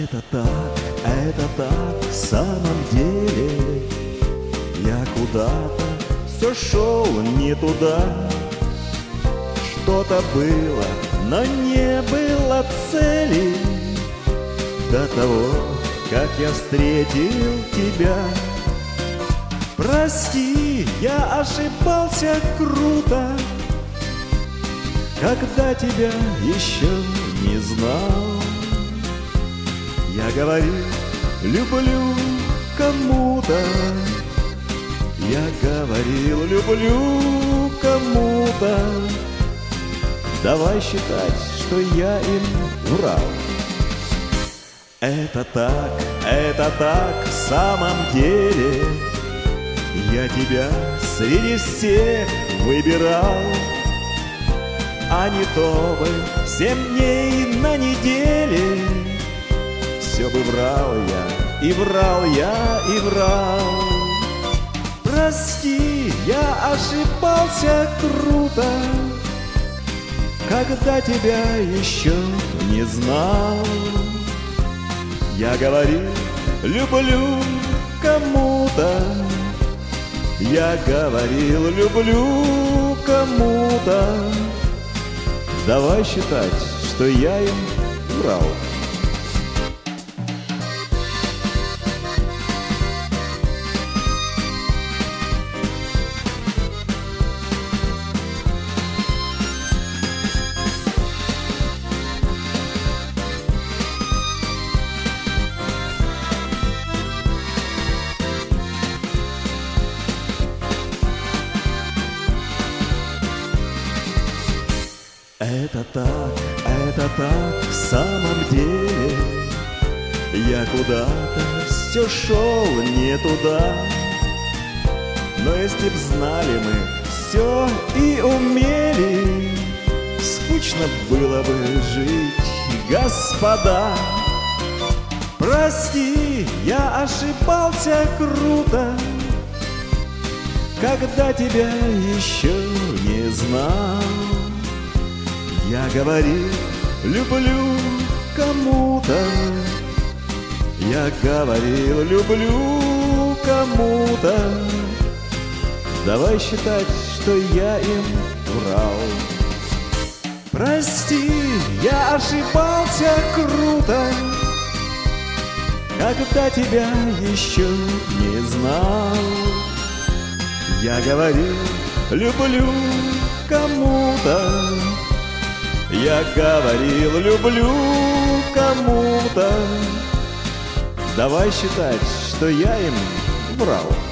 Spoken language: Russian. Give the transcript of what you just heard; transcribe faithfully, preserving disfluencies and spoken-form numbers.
Это так, это так, в самом деле я куда-то все шел не туда. Что-то было, но не было цели до того, как я встретил тебя. Прости, я ошибался круто, когда тебя еще не знал. Я говорил, люблю кому-то, я говорил, люблю кому-то. Давай считать, что я им врал. Это так, это так, в самом деле я тебя среди всех выбирал. А не то бы семь дней на неделе все бы врал я, и врал я, и врал. Прости, я ошибался круто, когда тебя еще не знал. Я говорил, люблю кому-то, я говорил, люблю кому-то. Давай считать, что я им врал. Это так, это так, в самом деле я куда-то все шел не туда. Но если б знали мы все и умели, скучно было бы жить, господа. Прости, я ошибался круто, когда тебя еще не знал. Я говорил, люблю кому-то, я говорил, люблю кому-то. Давай считать, что я им врал. Прости, я ошибался круто, когда тебя еще не знал. Я говорил, люблю кому-то, я говорил, люблю кому-то. Давай считать, что я им врал.